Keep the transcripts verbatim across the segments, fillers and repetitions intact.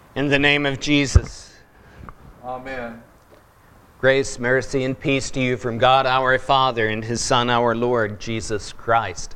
In the name of Jesus. Amen. Grace, mercy, and peace to you from God our Father and His Son our Lord, Jesus Christ.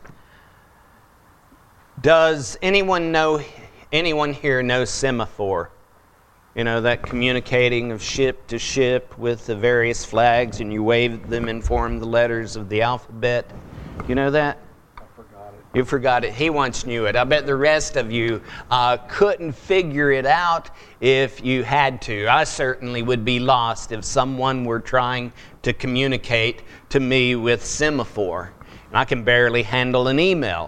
Does anyone know, anyone here know semaphore? You know, that communicating of ship to ship with the various flags, and you wave them and form the letters of the alphabet. You know that? I forgot it. You forgot it. He once knew it. I bet the rest of you uh, couldn't figure it out if you had to. I certainly would be lost if someone were trying to communicate to me with semaphore. And I can barely handle an email.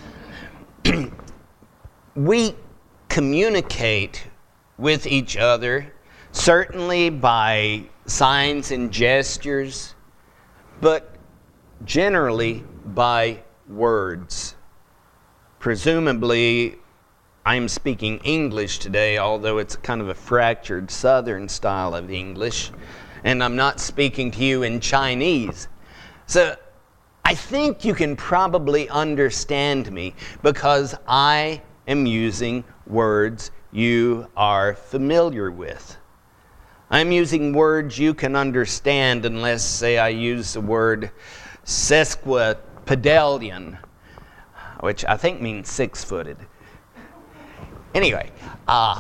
We communicate with each other, certainly by signs and gestures, but generally by words. Presumably, I'm speaking English today, although it's kind of a fractured Southern style of English, and I'm not speaking to you in Chinese. So I think you can probably understand me because I am using words you are familiar with. I'm using words you can understand unless, say, I use the word sesquipedalian, which I think means six-footed. Anyway, uh,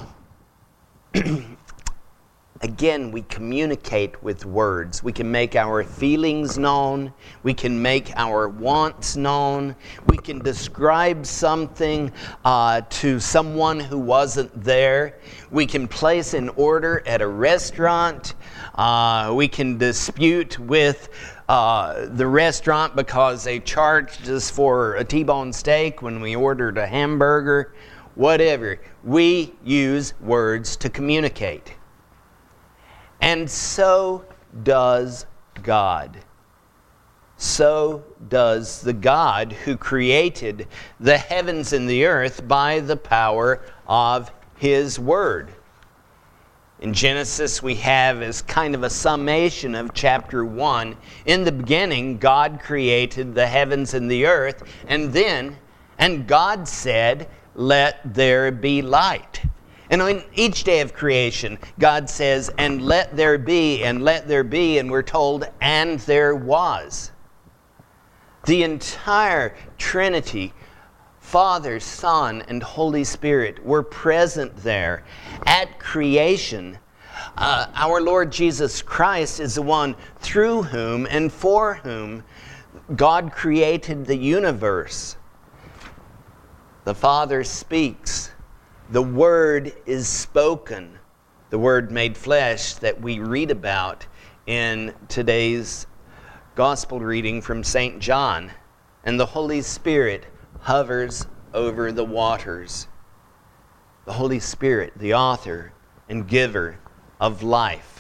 again, we communicate with words. We can make our feelings known. We can make our wants known. We can describe something uh, to someone who wasn't there. We can place an order at a restaurant. Uh, we can dispute with uh, the restaurant because they charged us for a T-bone steak when we ordered a hamburger. Whatever. We use words to communicate. And so does God. So does the God who created the heavens and the earth by the power of His Word. In Genesis, we have as kind of a summation of chapter one. In the beginning, God created the heavens and the earth, and then, and God said, "Let there be light." And on each day of creation, God says, "And let there be, and let there be," and we're told, "And there was." The entire Trinity, Father, Son, and Holy Spirit, were present there at creation. Uh, our Lord Jesus Christ is the one through whom and for whom God created the universe. The Father speaks. The Word is spoken, the Word made flesh that we read about in today's Gospel reading from Saint John. And the Holy Spirit hovers over the waters. The Holy Spirit, the author and giver of life.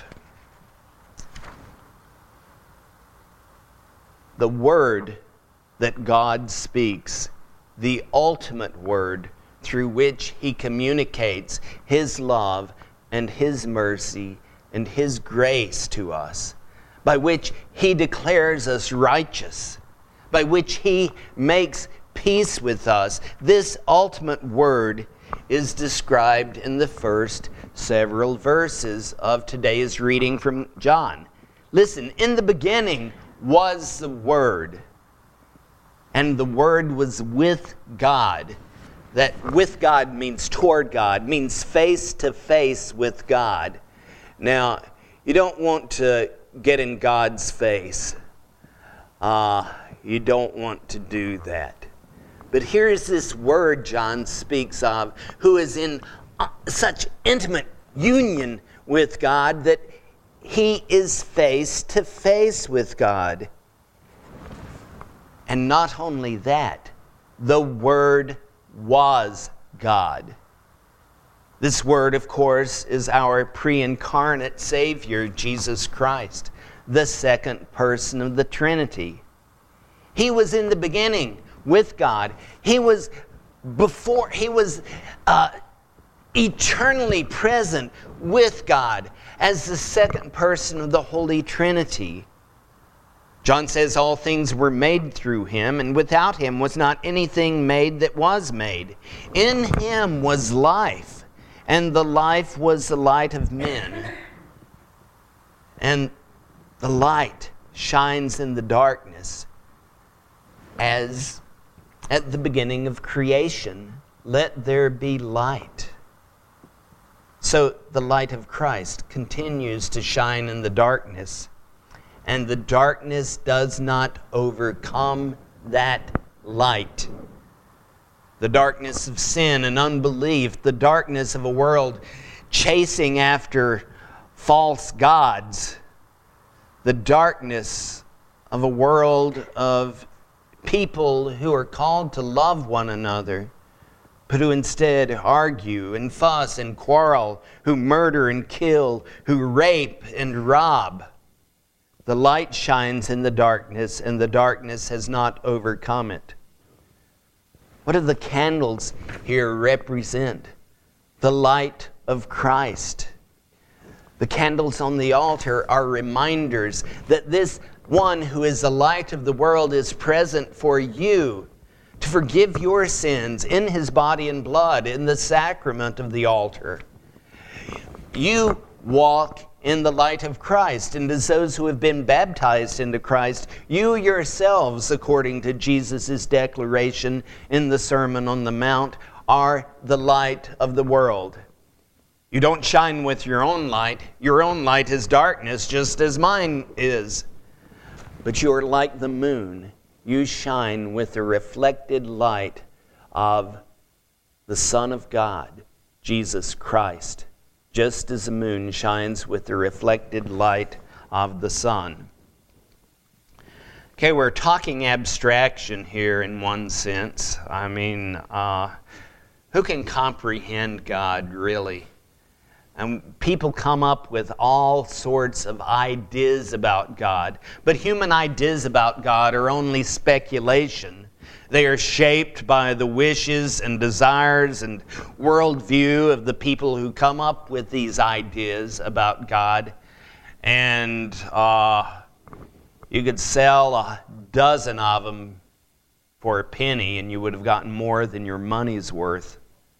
The Word that God speaks, the ultimate Word, through which He communicates His love and His mercy and His grace to us, by which He declares us righteous, by which He makes peace with us. This ultimate Word is described in the first several verses of today's reading from John. Listen, in the beginning was the Word, and the Word was with God. That with God means toward God, means face to face with God. Now, you don't want to get in God's face. Uh, you don't want to do that. But here's this Word John speaks of, who is in uh, such intimate union with God that He is face to face with God. And not only that, the Word was God. This Word, of course, is our pre-incarnate Savior, Jesus Christ, the second person of the Trinity. He was in the beginning with God. He was before, He was uh, eternally present with God as the second person of the Holy Trinity. John says all things were made through Him, and without Him was not anything made that was made. In Him was life, and the life was the light of men. And the light shines in the darkness, as at the beginning of creation, let there be light. So the light of Christ continues to shine in the darkness, and the darkness does not overcome that light. The darkness of sin and unbelief, the darkness of a world chasing after false gods, the darkness of a world of people who are called to love one another, but who instead argue and fuss and quarrel, who murder and kill, who rape and rob. The light shines in the darkness, and the darkness has not overcome it. What do the candles here represent? The light of Christ. The candles on the altar are reminders that this one who is the light of the world is present for you to forgive your sins in his body and blood in the sacrament of the altar. You walk in the light of Christ, and as those who have been baptized into Christ, you yourselves, according to Jesus' declaration in the Sermon on the Mount, are the light of the world. You don't shine with your own light. Your own light is darkness, just as mine is. But you are like the moon. You shine with the reflected light of the Son of God, Jesus Christ, just as the moon shines with the reflected light of the sun. Okay, we're talking abstraction here in one sense. I mean, uh, who can comprehend God, really? And people come up with all sorts of ideas about God. But human ideas about God are only speculation. They are shaped by the wishes and desires and worldview of the people who come up with these ideas about God. And uh, you could sell a dozen of them for a penny, and you would have gotten more than your money's worth.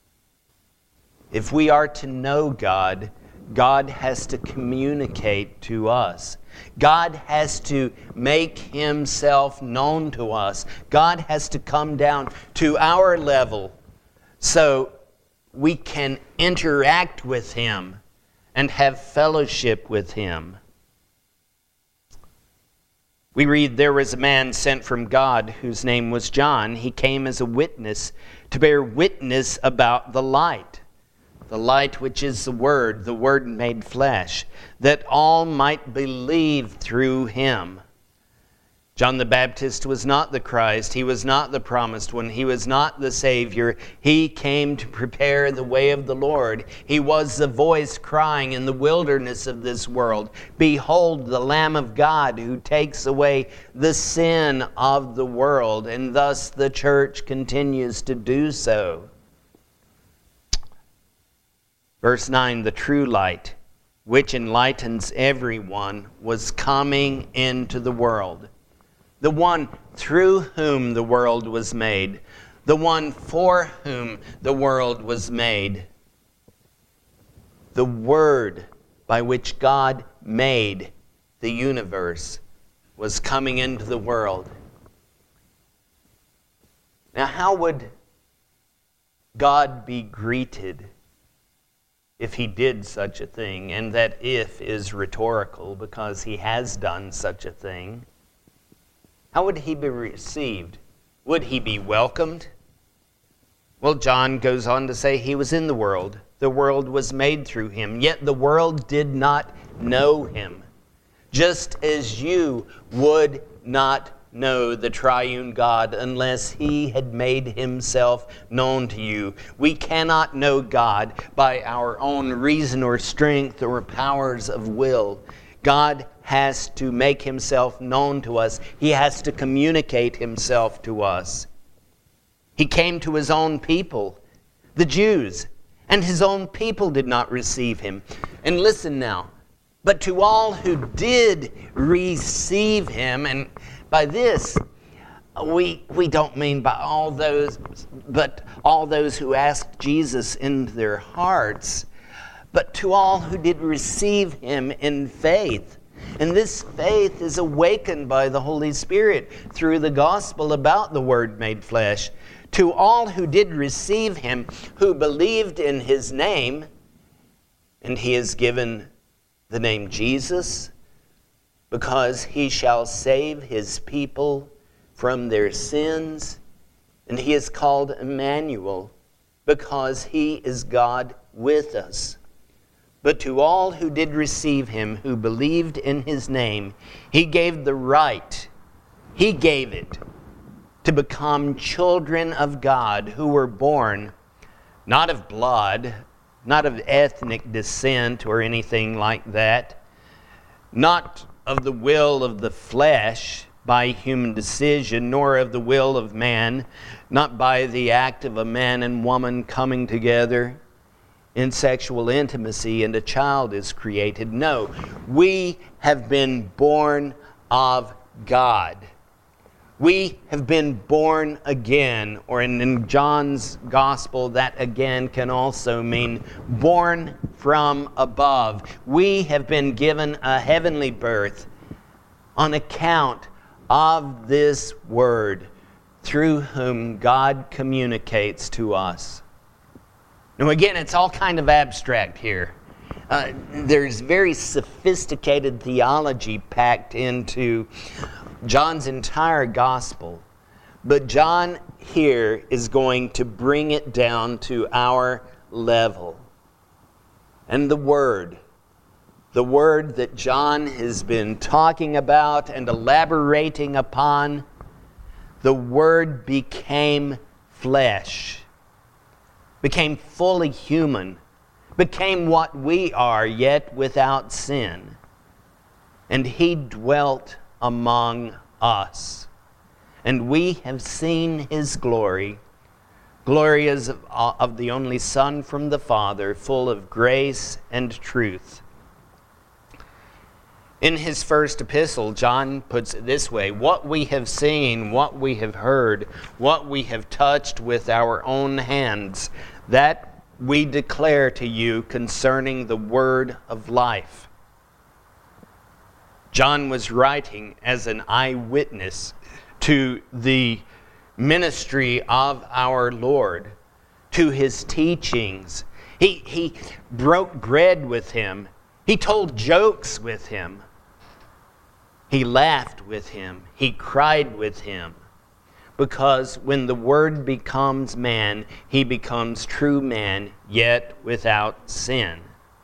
If we are to know God, God has to communicate to us. God has to make himself known to us. God has to come down to our level so we can interact with him and have fellowship with him. We read, there was a man sent from God whose name was John. He came as a witness to bear witness about the light. The light which is the Word, the Word made flesh, that all might believe through him. John the Baptist was not the Christ. He was not the promised one. He was not the Savior. He came to prepare the way of the Lord. He was the voice crying in the wilderness of this world, behold, the Lamb of God who takes away the sin of the world. And thus the church continues to do so. Verse nine, the true light, which enlightens everyone, was coming into the world. The one through whom the world was made. The one for whom the world was made. The Word by which God made the universe was coming into the world. Now, how would God be greeted if he did such a thing? And that if is rhetorical because he has done such a thing. How would he be received? Would he be welcomed? Well, John goes on to say he was in the world. The world was made through him, yet the world did not know him. Just as you would not know the triune God unless he had made himself known to you. We cannot know God by our own reason or strength or powers of will. God has to make himself known to us. He has to communicate himself to us. He came to his own people, the Jews, and his own people did not receive him. And listen now, but to all who did receive him, and by this, we, we don't mean by all those, but all those who asked Jesus into their hearts, but to all who did receive him in faith. And this faith is awakened by the Holy Spirit through the gospel about the Word made flesh. To all who did receive him, who believed in his name, and he is given the name Jesus, because he shall save his people from their sins. And he is called Emmanuel, because he is God with us. But to all who did receive him, who believed in his name, he gave the right, he gave it, to become children of God, who were born not of blood, not of ethnic descent or anything like that, not of the will of the flesh by human decision, nor of the will of man, not by the act of a man and woman coming together in sexual intimacy and a child is created. No, we have been born of God. We have been born again, or in, in John's gospel, that again can also mean born from above. We have been given a heavenly birth on account of this Word, through whom God communicates to us. Now again, it's all kind of abstract here. Uh, there's very sophisticated theology packed into John's entire gospel. But John here is going to bring it down to our level. And the Word, the Word that John has been talking about and elaborating upon, the Word became flesh, became fully human, became what we are, yet without sin. And he dwelt among us. And we have seen his glory. Glory is of, of the only Son from the Father, full of grace and truth. In his first epistle, John puts it this way: what we have seen, what we have heard, what we have touched with our own hands, that we declare to you concerning the word of life. John was writing as an eyewitness to the ministry of our Lord, to his teachings. He, he broke bread with him. He told jokes with him. He laughed with him. He cried with him. Because when the Word becomes man, he becomes true man, yet without sin.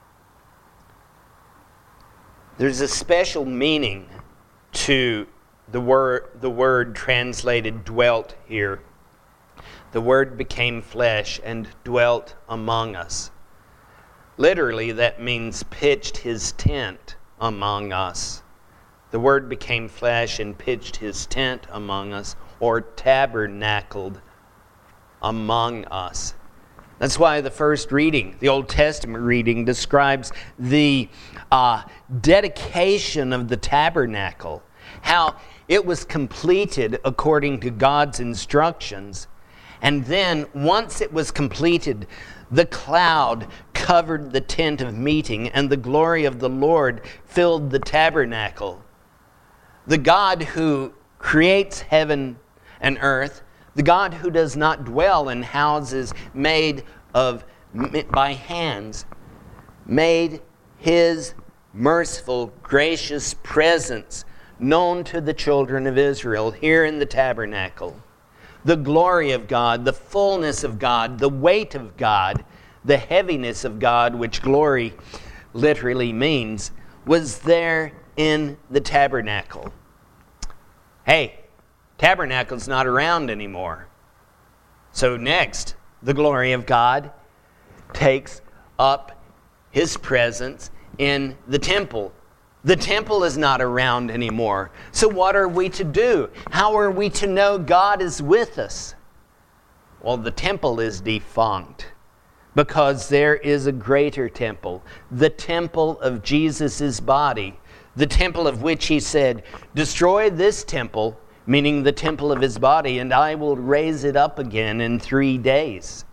There's a special meaning to the word, the word translated dwelt here. The Word became flesh and dwelt among us. Literally, that means pitched his tent among us. The Word became flesh and pitched his tent among us, or tabernacled among us. That's why the first reading, the Old Testament reading, describes the uh, dedication of the tabernacle, how it was completed according to God's instructions. And then, once it was completed, the cloud covered the tent of meeting, and the glory of the Lord filled the tabernacle. The God who creates heaven and earth, the God who does not dwell in houses made of by hands, made his merciful, gracious presence known to the children of Israel here in the tabernacle. The glory of God, the fullness of God, the weight of God, the heaviness of God, which glory literally means, was there in the tabernacle. Hey, tabernacle's not around anymore. So next, the glory of God takes up his presence in the temple. The temple is not around anymore. So what are we to do? How are we to know God is with us? Well, the temple is defunct because there is a greater temple, the temple of Jesus' body, the temple of which he said, destroy this temple meaning the temple of his body, and I will raise it up again in three days.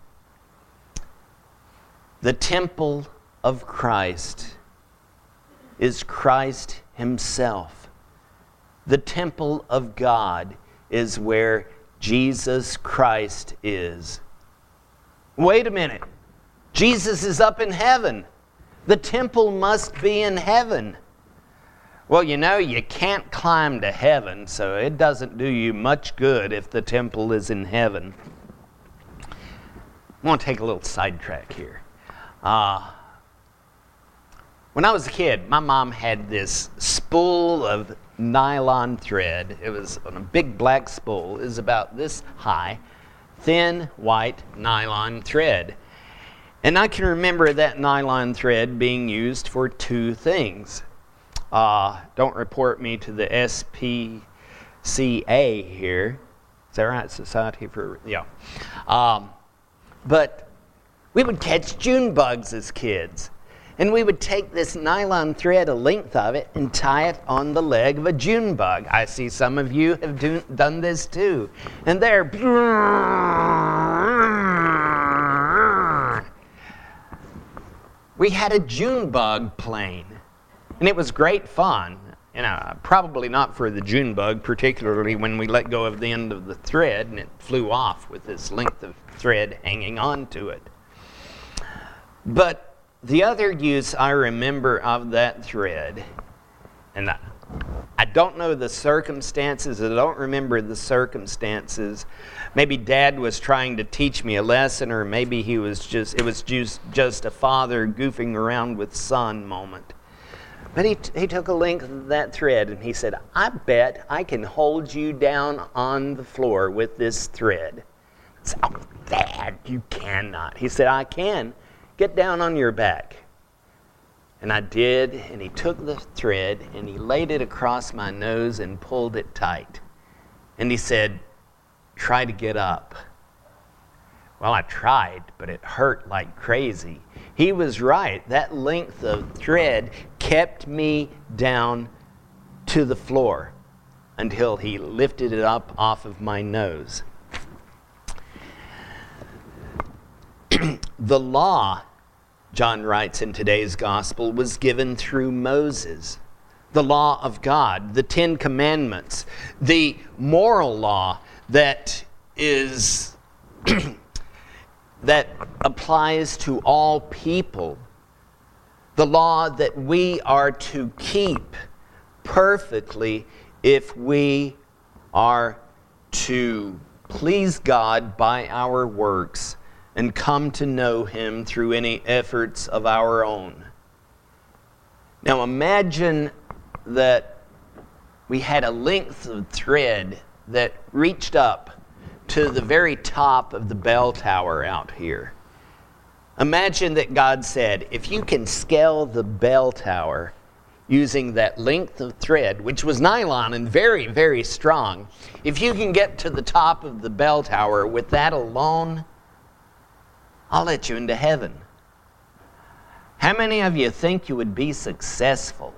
The temple of Christ is Christ himself. The temple of God is where Jesus Christ is. Wait a minute. Jesus is up in heaven. The temple must be in heaven. Well, you know, you can't climb to heaven, so it doesn't do you much good if the temple is in heaven. I want to take a little sidetrack here. Uh, when I was a kid, my mom had this spool of nylon thread. It was on a big black spool. It was about this high, thin, white nylon thread. And I can remember that nylon thread being used for two things. Uh, don't report me to the S P C A here. Is that right? Society for, yeah. Um, but we would catch June bugs as kids. And we would take this nylon thread, a length of it, and tie it on the leg of a June bug. I see some of you have do, done this too. And there, we had a June bug plane. And it was great fun. You know, probably not for the June bug, particularly when we let go of the end of the thread and it flew off with this length of thread hanging on to it. But the other use I remember of that thread, and I, I don't know the circumstances, I don't remember the circumstances. Maybe Dad was trying to teach me a lesson, or maybe he was just, it was just, just a father goofing around with son moment. But he, he took a length of that thread and he said, I bet I can hold you down on the floor with this thread. I said, oh, Dad, you cannot. He said, I can. Get down on your back. And I did, and he took the thread and he laid it across my nose and pulled it tight. And he said, try to get up. Well, I tried, but it hurt like crazy. He was right. That length of thread kept me down to the floor until he lifted it up off of my nose. The law, John writes in today's gospel, was given through Moses. The law of God, the Ten Commandments, the moral law that is that applies to all people. The law that we are to keep perfectly if we are to please God by our works and come to know Him through any efforts of our own. Now imagine that we had a length of thread that reached up to the very top of the bell tower out here. Imagine that God said, if you can scale the bell tower using that length of thread, which was nylon and very, very strong, if you can get to the top of the bell tower with that alone, I'll let you into heaven. How many of you think you would be successful?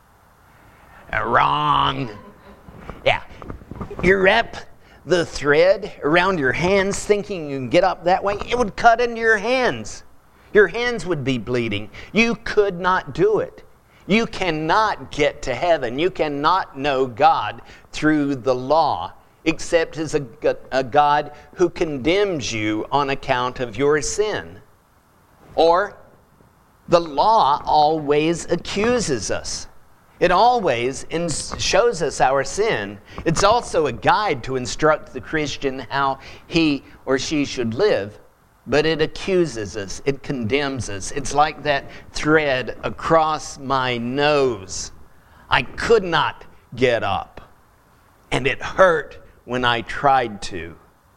Uh, wrong. Yeah. You wrap the thread around your hands thinking you can get up that way, it would cut into your hands. Your hands would be bleeding. You could not do it. You cannot get to heaven. You cannot know God through the law, except as a, a God who condemns you on account of your sin. Or the law always accuses us. It always shows us our sin. It's also a guide to instruct the Christian how he or she should live, but it accuses us. It condemns us. It's like that thread across my nose. I could not get up, and it hurt when I tried to.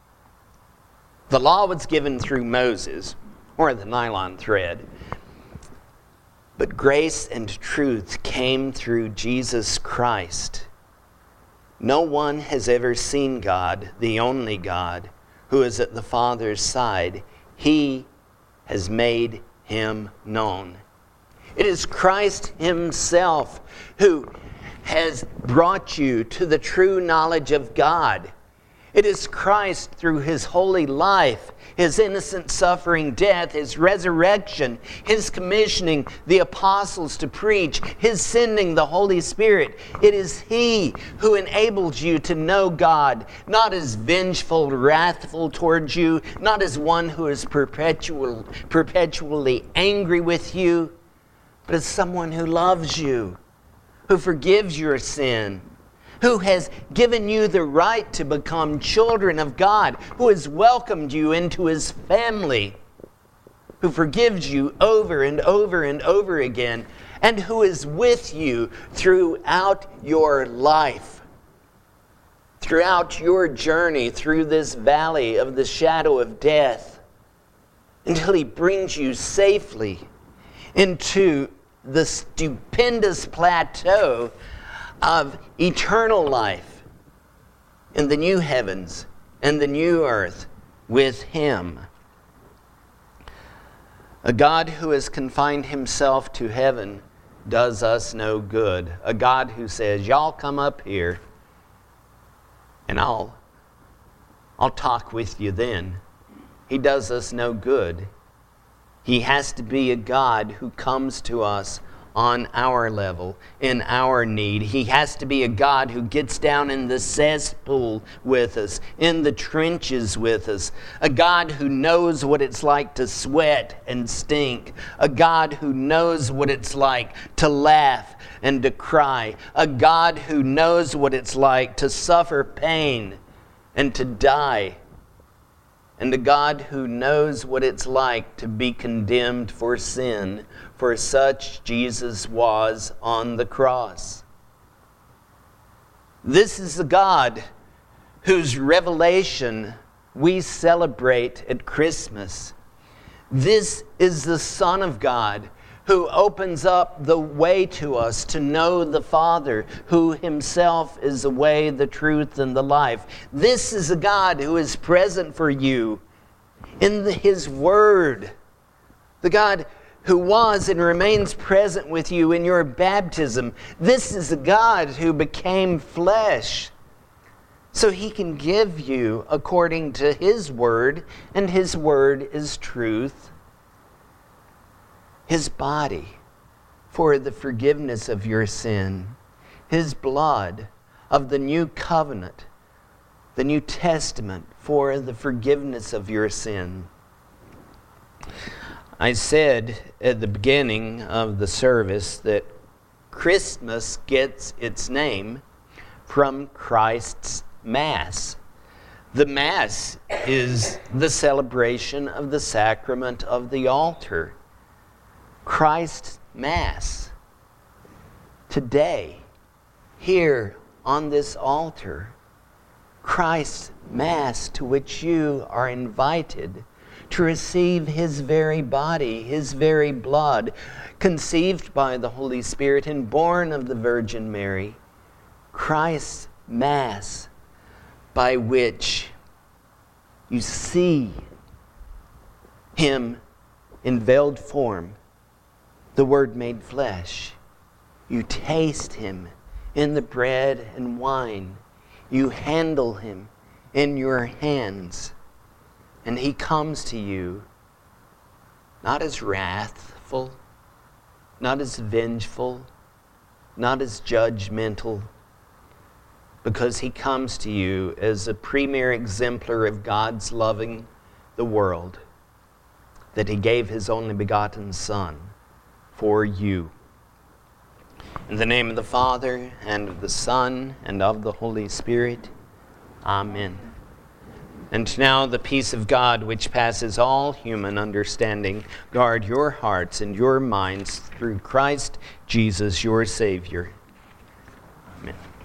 The law was given through Moses, or the nylon thread. But grace and truth came through Jesus Christ. No one has ever seen God, the only God, who is at the Father's side. He has made Him known. It is Christ Himself who has brought you to the true knowledge of God. It is Christ through his holy life, his innocent suffering death, his resurrection, his commissioning the apostles to preach, his sending the Holy Spirit. It is he who enables you to know God, not as vengeful, wrathful towards you, not as one who is perpetual, perpetually angry with you, but as someone who loves you, who forgives your sin, who has given you the right to become children of God, who has welcomed you into his family, who forgives you over and over and over again, and who is with you throughout your life, throughout your journey through this valley of the shadow of death, until he brings you safely into the stupendous plateau of eternal life in the new heavens and the new earth with him. A God who has confined himself to heaven does us no good. A God who says, y'all come up here and I'll, I'll talk with you then. He does us no good. He has to be a God who comes to us on our level, in our need. He has to be a God who gets down in the cesspool with us, in the trenches with us. A God who knows what it's like to sweat and stink. A God who knows what it's like to laugh and to cry. A God who knows what it's like to suffer pain and to die. And a God who knows what it's like to be condemned for sin, for such Jesus was on the cross. This is the God whose revelation we celebrate at Christmas. This is the Son of God who opens up the way to us to know the Father, who himself is the way, the truth, and the life. This is a God who is present for you in the, his Word. The God who was and remains present with you in your baptism. This is a God who became flesh so he can give you according to his Word, and his Word is truth, his body for the forgiveness of your sin, his blood of the new covenant, the New Testament for the forgiveness of your sin. I said at the beginning of the service that Christmas gets its name from Christ's Mass. The Mass is the celebration of the sacrament of the altar. Christ's Mass. Today, here on this altar, Christ's Mass, to which you are invited to receive his very body, his very blood, conceived by the Holy Spirit and born of the Virgin Mary. Christ's Mass, by which you see him in veiled form, the Word made flesh. You taste him in the bread and wine. You handle him in your hands. And he comes to you not as wrathful, not as vengeful, not as judgmental, because he comes to you as a premier exemplar of God's loving the world, that he gave his only begotten Son for you. In the name of the Father, and of the Son, and of the Holy Spirit. Amen. And now the peace of God, which passes all human understanding, guard your hearts and your minds through Christ Jesus, your Savior. Amen.